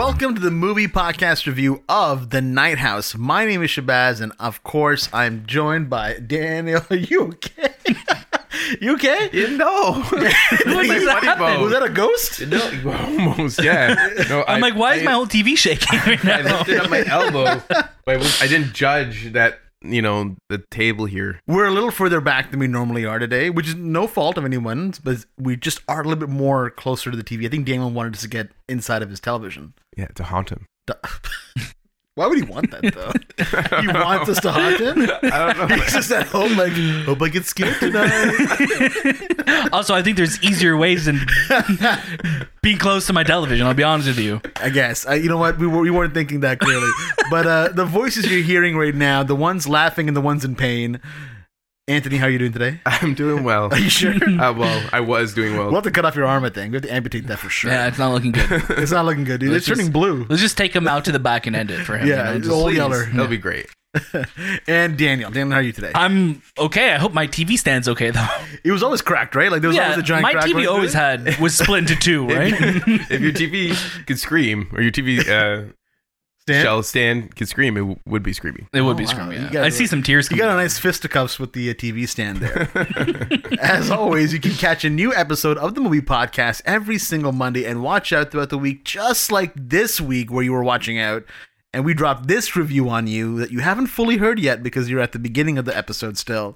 Welcome to the movie podcast review of The Night House. My name is Shabazz, and of course, I'm joined by Daniel. Are you okay? You okay? No. Was that a ghost? No, almost, yeah. No, I'm like, why is my whole TV shaking right I now? lifted up my elbow, but I didn't judge that, the table here. We're a little further back than we normally are today, which is no fault of anyone's, but we just are a little bit more closer to the TV. I think Daniel wanted us to get inside of his television. Yeah, to haunt him. Why would he want that, though? He wants us to haunt him? I don't know. He's just at home like, hope I get scared tonight. Also, I think there's easier ways than being close to my television. I'll be honest with you. I guess. You know what? We weren't thinking that clearly. But the voices you're hearing right now, the ones laughing and the ones in pain. Anthony, how are you doing today? I'm doing well. Are you sure? Well, I was doing well. We'll have to cut off your arm, I think. We have to amputate that for sure. Yeah, it's not looking good. It's not looking good, dude. It's turning blue. Let's just take him out to the back and end it for him. Yeah, just- old Please. yeller. That'll be great. And Daniel, how are you today? I'm okay. I hope my TV stand's okay though. It was always cracked, right? Like there was always a giant my crack. TV going always through it. was split into two, right? If your TV could scream, or your TV Stan? shell stand could scream, it would be screaming. It would be wow. screaming. You Yeah. got I it. see some tears You coming. got a nice fisticuffs with the TV stand there. As always, you can catch a new episode of the movie podcast every single Monday and watch out throughout the week, just like this week where you were watching out. And we dropped this review on you that you haven't fully heard yet because you're at the beginning of the episode still.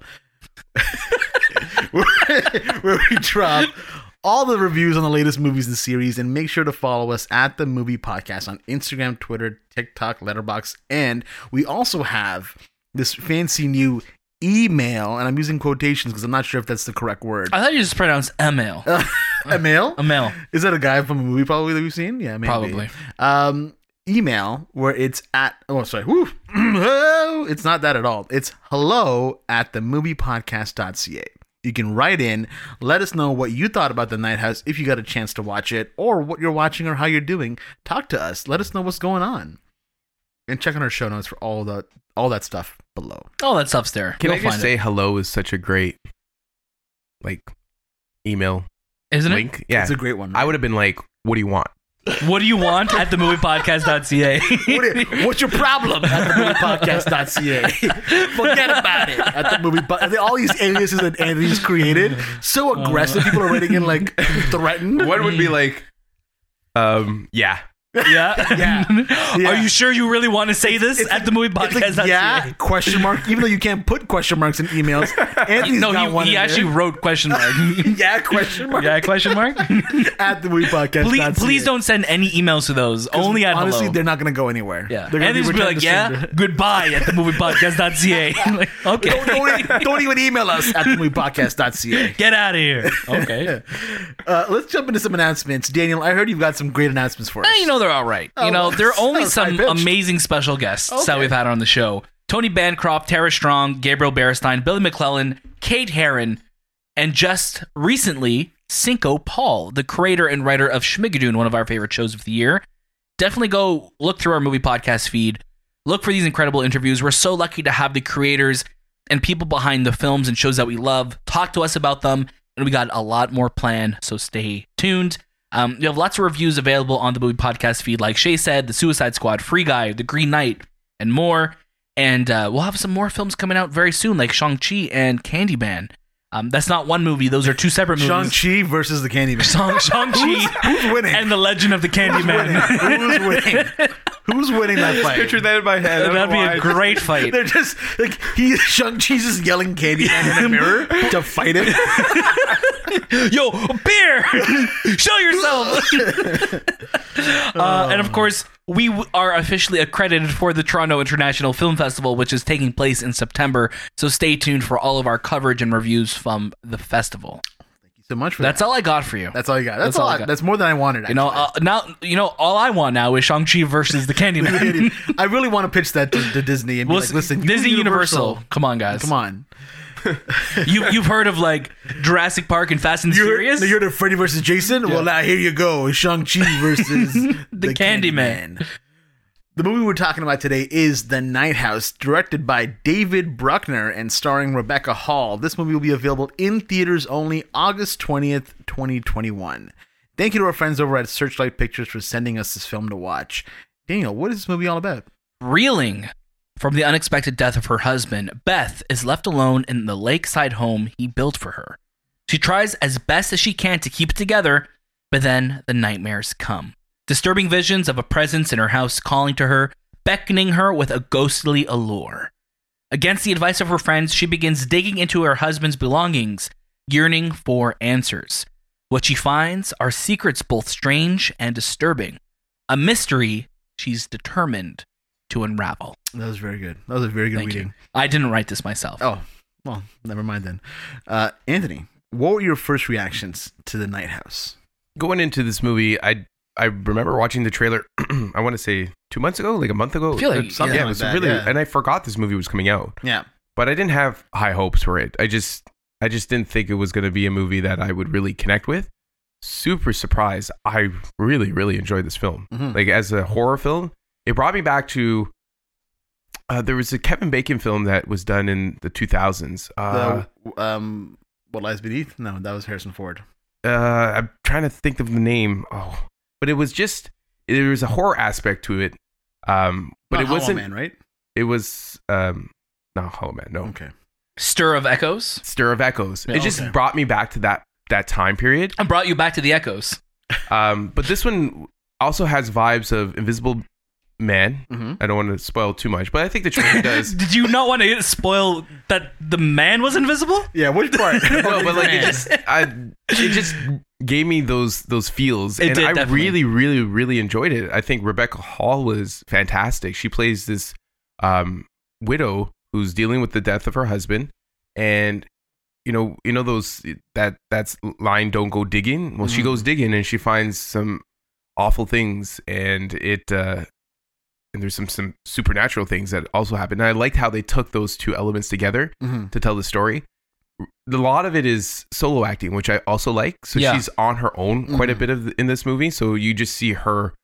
where we drop all the reviews on the latest movies in the series, and make sure to follow us at the Movie Podcast on Instagram, Twitter, TikTok, Letterboxd, and we also have this fancy new email, and I'm using quotations because I'm not sure if that's the correct word. I thought you just pronounced email. Email? Email. Is that a guy from a movie probably that we've seen? Yeah, maybe. Probably. Email where it's at, it's not that at all. It's hello@themoviepodcast.ca. You can write in, let us know what you thought about The Night House if you got a chance to watch it, or what you're watching or how you're doing. Talk to us. Let us know what's going on. And check on our show notes for all that stuff below. All that stuff's there. Can You'll I just find say hello is such a great, email Isn't link? it? Yeah. It's a great one. I would have been like, what do you want? What do you want at themoviepodcast.ca? What's your problem at themoviepodcast.ca? Forget about it. At the movie, all these aliases that Anthony's created, so aggressive. People are writing in like threatened. One would be like, yeah. Yeah. Yeah. Are you sure you really want to say this at themoviepodcast.ca? Like, yeah, question mark. Even though you can't put question marks in emails, Anthony's got one. He in actually there. wrote question mark. Yeah, question mark. Yeah, question mark. At the movie podcast. Please don't send any emails to those. Only at honestly, hello. they're not going to go anywhere. Yeah. They're And gonna just be like, returned to yeah, sender. goodbye at themoviepodcast.ca. Like, okay. Don't even email us at the movie podcast.ca. Get out of here. Okay. Let's jump into some announcements. Daniel, I heard you've got some great announcements for us. They're all right. There are only sounds some high-pitched. amazing special guests that Okay. we've had on the show. Tony Bancroft, Tara Strong, Gabriel Berenstein, Billy McClellan, Kate Herron, and just recently, Cinco Paul, the creator and writer of Schmigadoon, one of our favorite shows of the year. Definitely go look through our movie podcast feed. Look for these incredible interviews. We're so lucky to have the creators and people behind the films and shows that we love talk to us about them, and we got a lot more planned, so stay tuned. You have lots of reviews available on the movie podcast feed, like Shay said, The Suicide Squad, Free Guy, The Green Knight, and more. And we'll have some more films coming out very soon, like Shang-Chi and Candyman. That's not one movie; those are two separate movies. Shang-Chi versus the Candyman. Shang-Chi Who's winning? and the Legend of the Candyman. Who's winning? Who's winning that fight? Picture that in my head. I don't That'd know be why. a great fight. They're just like Shang-Chi's just yelling Candyman in a mirror to fight him. Yo, beer! Show yourself! And of course, we are officially accredited for the Toronto International Film Festival, which is taking place in September. So stay tuned for all of our coverage and reviews from the festival. Thank you so much for That's that. all I got for you. That's all you got. That's all a I lot. got. That's more than I wanted. Actually. All I want now is Shang-Chi versus the Candyman. I really want to pitch that to Disney and be like, listen, Disney Universal. Come on, guys. Come on. You've heard of like Jurassic Park and Fast and Furious? You heard of Freddy versus Jason? Well, now here you go. Shang-Chi versus the Candyman. The movie we're talking about today is The Night House, directed by David Bruckner and starring Rebecca Hall. This movie will be available in theaters only August 20th, 2021. Thank you to our friends over at Searchlight Pictures for sending us this film to watch. Daniel, what is this movie all about? Reeling from the unexpected death of her husband, Beth is left alone in the lakeside home he built for her. She tries as best as she can to keep it together, but then the nightmares come. Disturbing visions of a presence in her house calling to her, beckoning her with a ghostly allure. Against the advice of her friends, she begins digging into her husband's belongings, yearning for answers. What she finds are secrets both strange and disturbing. A mystery she's determined to unravel. That was very good. That was a very good Thank reading. you. I didn't write this myself. Oh, well, never mind then. Anthony, what were your first reactions to The Night House? Going into this movie, I remember watching the trailer. I want to say 2 months ago, like a month ago. I feel like something it like was that, really, yeah. and I forgot this movie was coming out. Yeah. But I didn't have high hopes for it. I just didn't think it was going to be a movie that I would really connect with. Super surprised. I really, really enjoyed this film. Mhm. Like as a horror film, it brought me back to. There was a Kevin Bacon film that was done in the 2000s. What Lies Beneath? No, that was Harrison Ford. I'm trying to think of the name. Oh, but it was just there was a horror aspect to it. But Not it Hollow wasn't. Man, right? It was not Hollow Man. No, Okay. Stir of Echoes. Stir of Echoes. Yeah, It just okay. brought me back to that time period. I brought you back to the Echoes. But this one also has vibes of Invisible Man. Mm-hmm. I don't want to spoil too much, but I think the trailer does. Did you not want to spoil that the man was invisible? Yeah, which part? No, but like it just gave me those feels, It and did, I definitely. really, really, really enjoyed it. I think Rebecca Hall was fantastic. She plays this widow who's dealing with the death of her husband, and you know those that's line "Don't go digging." Well, she Mhm. goes digging and she finds some awful things, and and there's some supernatural things that also happen. And I liked how they took those two elements together Mm-hmm. to tell the story. A lot of it is solo acting, which I also like. So Yeah. she's on her own quite a Mhm. bit in this movie. So you just see her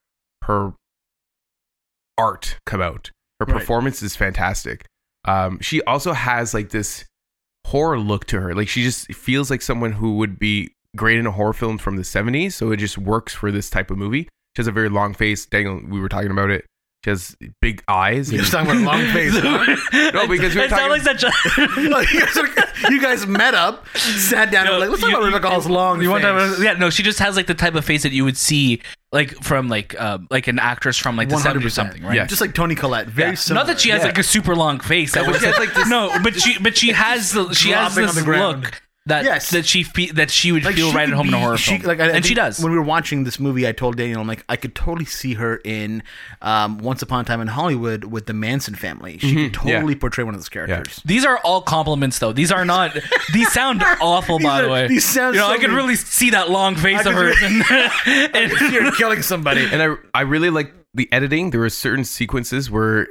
art come out. Her Right. performance is fantastic. She also has like this horror look to her. Like she just feels like someone who would be great in a horror film from the 70s. So it just works for this type of movie. She has a very long face. Daniel, we were talking about it. She has big eyes. You're and- just talking about a long face. huh? No, because we were it sounds like talking- such a. you guys met up, sat down, and were like, let's talk about Rebecca Hall's long You want face. to? Yeah, no. She just has like the type of face that you would see like from like an actress from like the 70s or something, right? Yeah. Just like Tony Collette. Very Yeah. similar. Not that she has Yeah. like a super long face. That but was she has, like, this- no, but she has she has Dropping on this the ground. look that Yes. that she would Like, feel she right at could home in a be- horror she- film, like, I and she think does. When we were watching this movie, I told Daniel, I'm like, I could totally see her in Once Upon a Time in Hollywood with the Manson family. She could totally portray one of those characters. These are all compliments, though. These are not. These sound awful, by the way. These sound You know, so I could good. really see that long face I of could hers. And You're killing somebody. And I really like the editing. There were certain sequences where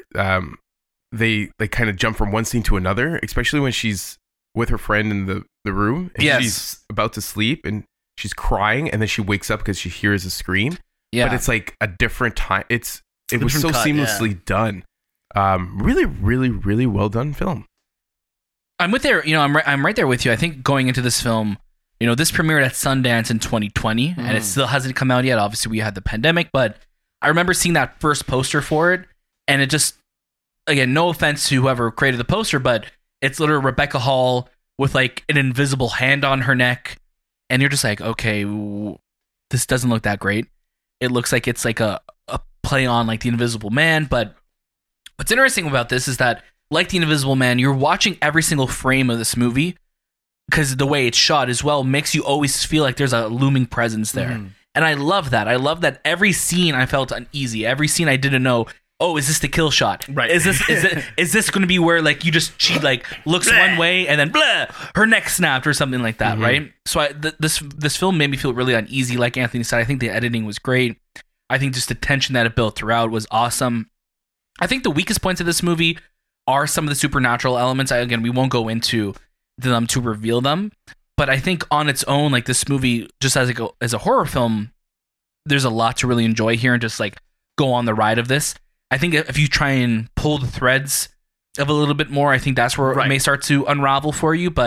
they kind of jump from one scene to another, especially when she's with her friend in the room and Yes. she's about to sleep and she's crying and then she wakes up because she hears a scream. yeah, But it's like a different time. It was different so cut, seamlessly done. Really, really, really well done film. I'm with there. You know, I'm right there with you. I think going into this film, you know, this premiered at Sundance in 2020, and it still hasn't come out yet. Obviously, we had the pandemic, but I remember seeing that first poster for it, and it just, again, no offense to whoever created the poster, but it's literally Rebecca Hall with like an invisible hand on her neck, and you're just like, okay, this doesn't look that great. It looks like it's like a play on like the Invisible Man, but what's interesting about this is that, like the Invisible Man, you're watching every single frame of this movie because the way it's shot as well makes you always feel like there's a looming presence there. Mhm. And I love that. I love that every scene I felt uneasy. Every scene I didn't know, oh, is this the kill shot? Right. Is this going to be where like she like looks one way and then blah, her neck snapped or something like that, right? So this film made me feel really uneasy. Like Anthony said, I think the editing was great. I think just the tension that it built throughout was awesome. I think the weakest points of this movie are some of the supernatural elements. Again, we won't go into them to reveal them, but I think on its own, like this movie, just as a horror film, there's a lot to really enjoy here and just like go on the ride of this. I think if you try and pull the threads of a little bit more, I think that's where it Right. may start to unravel for you. But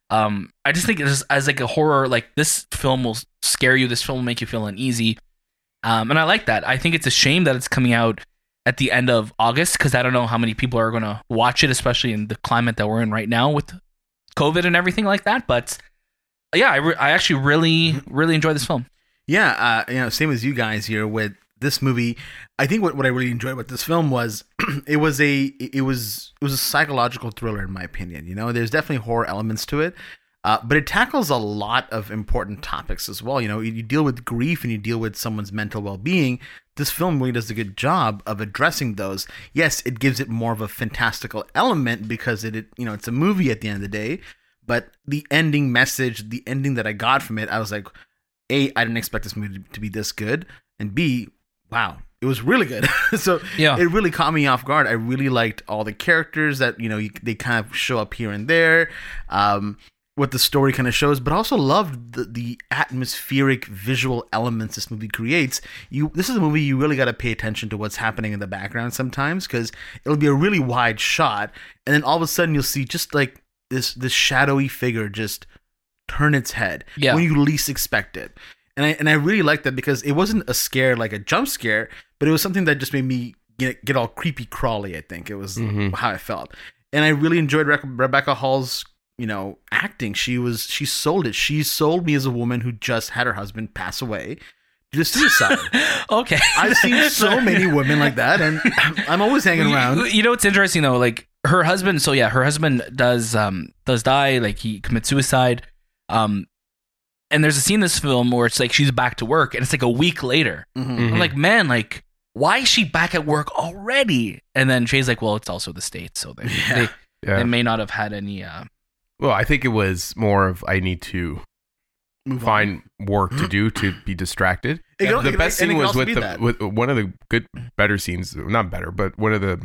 I just think as like a horror, like this film will scare you. This film will make you feel uneasy. And I like that. I think it's a shame that it's coming out at the end of August because I don't know how many people are going to watch it, especially in the climate that we're in right now with COVID and everything like that. But yeah, I actually really enjoy this film. Yeah, same as you guys here with this movie. I think what I really enjoyed about this film was it was a psychological thriller in my opinion. You know, there's definitely horror elements to it, but it tackles a lot of important topics as well. You know, you deal with grief and you deal with someone's mental well-being. This film really does a good job of addressing those. Yes, it gives it more of a fantastical element because it's a movie at the end of the day. But the ending message, the ending that I got from it, I was like, A, I didn't expect this movie to be this good, and B, wow, it was really good. So yeah. It really caught me off guard. I really liked all the characters that they kind of show up here and there, what the story kind of shows, but also loved the atmospheric visual elements this movie creates. This is a movie you really got to pay attention to what's happening in the background sometimes because it'll be a really wide shot, and then all of a sudden you'll see just like this shadowy figure just turn its head when you least expect it. And I really liked that because it wasn't a scare like a jump scare, but it was something that just made me get all creepy crawly, I think. It was how I felt. And I really enjoyed Rebecca Hall's, acting. She sold it. She sold me as a woman who just had her husband pass away due to suicide. Okay. I've seen so many women like that, and I'm always hanging around. You know what's interesting though? Like her husband. So yeah, her husband does die. Like he commits suicide. And there's a scene in this film where it's like she's back to work, and it's like a week later. Mm-hmm. I'm like, man, like why is she back at work already? And then Shay's like, well, it's also the States, so they may not have had any. Well, I think it was more of I need to find work to do to be distracted. The best scene was with one of the better scenes, not better, but one of the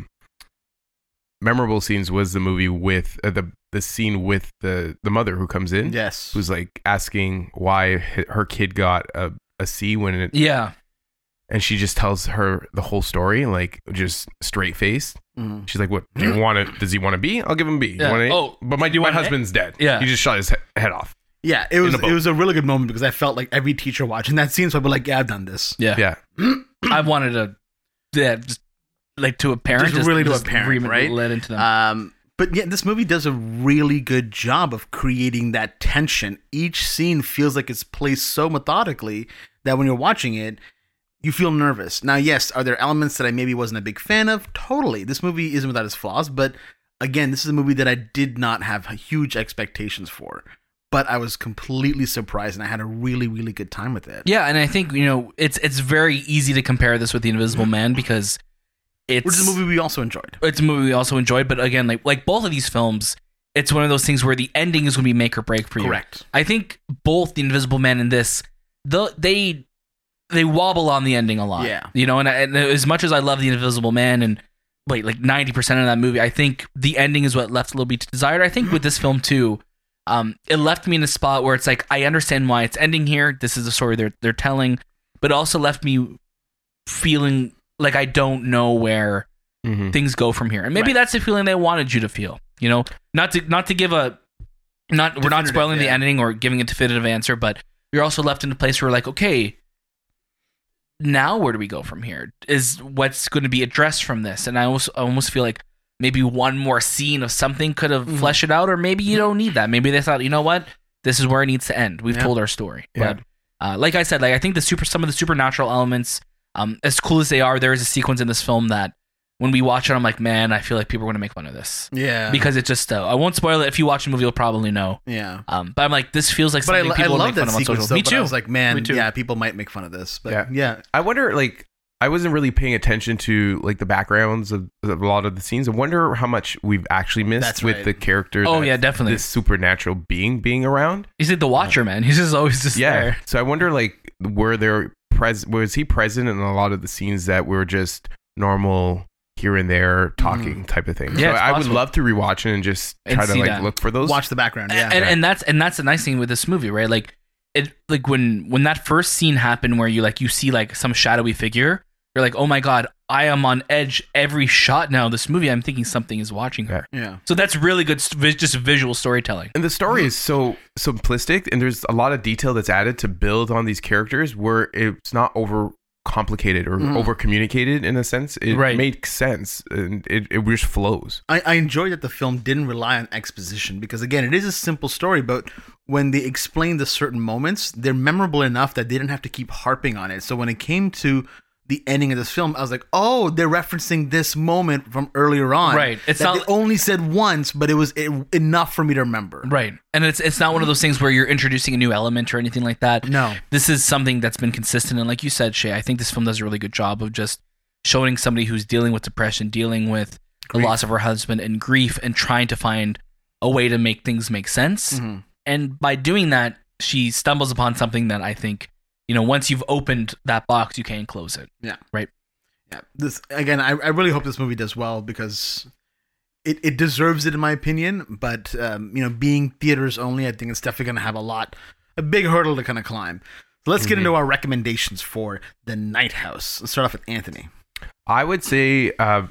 memorable scenes was the movie with the scene with the mother who comes in, who's like asking why her kid got a C when it and she just tells her the whole story, like just straight faced. Mm-hmm. She's like, "What do you want to? Does he want to B? I'll give him B. But my husband's dead. Yeah, he just shot his head off. Yeah, it was a really good moment because I felt like every teacher watching that scene, so I'd be like, "Yeah, I've done this." Yeah. I wanted to, just like to a parent, just really to a parent, right? Led into them. But yeah, this movie does a really good job of creating that tension. Each scene feels like it's placed so methodically that when you're watching it, you feel nervous. Now, yes, are there elements that I maybe wasn't a big fan of? Totally. This movie isn't without its flaws, but again, this is a movie that I did not have huge expectations for. But I was completely surprised, and I had a really, really good time with it. Yeah, and I think, it's very easy to compare this with The Invisible Man because which is a movie we also enjoyed. It's a movie we also enjoyed, but again, like both of these films, it's one of those things where the ending is going to be make or break for you. Correct. I think both The Invisible Man and this, they wobble on the ending a lot. Yeah. And as much as I love The Invisible Man and like 90% of that movie, I think the ending is what left a little bit to desired. I think with this film too, it left me in a spot where it's like, I understand why it's ending here. This is the story they're telling, but it also left me feeling like I don't know where things go from here. And maybe that's the feeling they wanted you to feel, not to give we're not spoiling the ending or giving a definitive answer, but you're also left in a place where like, okay, now where do we go from here? Is what's going to be addressed from this? And I almost feel like maybe one more scene of something could have fleshed it out, or maybe you don't need that. Maybe they thought, you know what? This is where it needs to end. We've told our story. Yeah. But like I said, like I think some of the supernatural elements, as cool as they are, there is a sequence in this film that when we watch it, I'm like, man, I feel like people are going to make fun of this. Yeah. Because it just, I won't spoil it. If you watch the movie, you'll probably know. Yeah. But I'm like, this feels like something people will make fun of on social. Me too. I was like, man, yeah, people might make fun of this. But yeah. I wonder, like, I wasn't really paying attention to like the backgrounds of a lot of the scenes. I wonder how much we've actually missed with the character. Oh yeah, definitely. This supernatural being around. He's like the Watcher, man. He's just always there. So I wonder, like, was he present in a lot of the scenes that were just normal here and there talking type of thing? Yeah, so I would love to rewatch it and just try to like look for those. Watch the background. Yeah. And that's the nice thing with this movie, right? Like it, like when that first scene happened where you see like some shadowy figure, you're like, oh my God, I am on edge every shot now of this movie. I'm thinking something is watching her. Yeah. So that's really good, just visual storytelling. And the story is so simplistic, and there's a lot of detail that's added to build on these characters where it's not over complicated or over communicated in a sense. It makes sense, and it just flows. I enjoyed that the film didn't rely on exposition because, again, it is a simple story, but when they explain the certain moments, they're memorable enough that they didn't have to keep harping on it. So when it came to the ending of this film, I was like, oh, they're referencing this moment from earlier on. Right. It's that not they only said once, but it was enough for me to remember. Right. And it's not one of those things where you're introducing a new element or anything like that. No. This is something that's been consistent. And like you said, Shay, I think this film does a really good job of just showing somebody who's dealing with depression, dealing with the loss of her husband and grief, and trying to find a way to make things make sense. Mm-hmm. And by doing that, she stumbles upon something that I think, once you've opened that box, you can't close it. Yeah. Right. Yeah. This again, I really hope this movie does well because it deserves it in my opinion. But being theaters only, I think it's definitely going to have a big hurdle to kind of climb. So let's get into our recommendations for The Night House. Let's start off with Anthony. I would say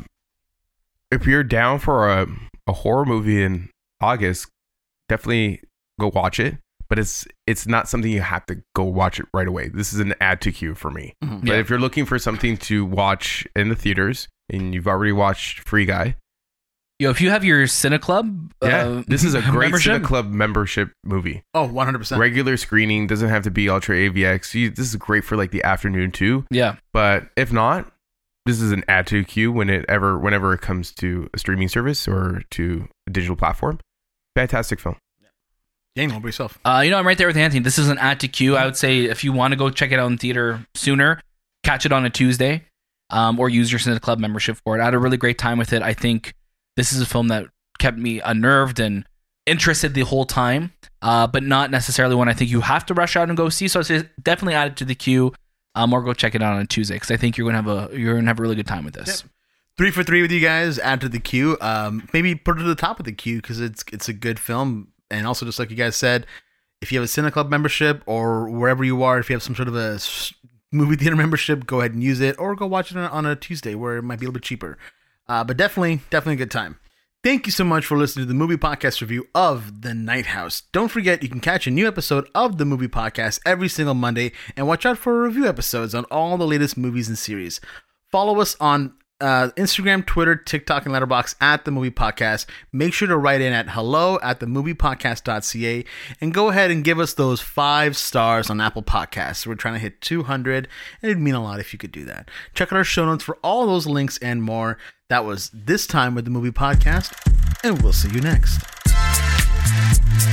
if you're down for a horror movie in August, definitely go watch it. But it's not something you have to go watch it right away. This is an add to queue for me. Mm-hmm. But if you're looking for something to watch in the theaters and you've already watched Free Guy, if you have your CineClub, this is a great membership? CineClub membership movie. Oh, 100%. Regular screening, doesn't have to be Ultra AVX. This is great for like the afternoon too. Yeah. But if not, this is an add to queue whenever it comes to a streaming service or to a digital platform. Fantastic film. Daniel, what about yourself? I'm right there with Anthony. This is an add to queue. I would say if you want to go check it out in theater sooner, catch it on a Tuesday, or use your CineClub membership for it. I had a really great time with it. I think this is a film that kept me unnerved and interested the whole time, but not necessarily one I think you have to rush out and go see. So I say definitely add it to the queue, or go check it out on a Tuesday because I think you're gonna have a really good time with this. Yep. 3 for 3 with you guys. Add to the queue. Maybe put it to the top of the queue because it's a good film. And also, just like you guys said, if you have a CineClub membership or wherever you are, if you have some sort of a movie theater membership, go ahead and use it, or go watch it on a Tuesday where it might be a little bit cheaper. But definitely a good time. Thank you so much for listening to the movie podcast review of The Night House. Don't forget, you can catch a new episode of the movie podcast every single Monday, and watch out for review episodes on all the latest movies and series. Follow us on Instagram, Twitter, TikTok, and Letterboxd at The Movie Podcast. Make sure to write in at hello@themoviepodcast.ca and go ahead and give us those 5 stars on Apple Podcasts. We're trying to hit 200, and it'd mean a lot if you could do that. Check out our show notes for all those links and more. That was This Time with The Movie Podcast, and we'll see you next.